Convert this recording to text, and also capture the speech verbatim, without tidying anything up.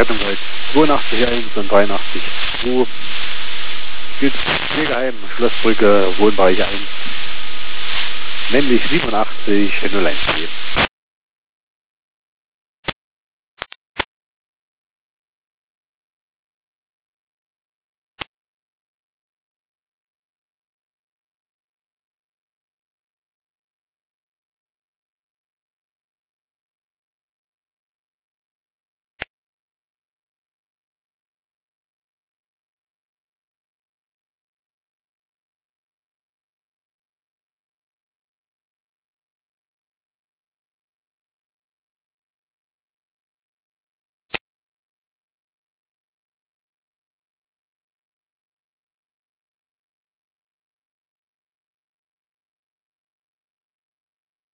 Rettungswelt zweiundachtzig eins und dreiundachtzig zwei. Gilt Pflegeheim, Schlossbrücke, Wohnbereich eins. Nämlich siebenundachtzig null eins.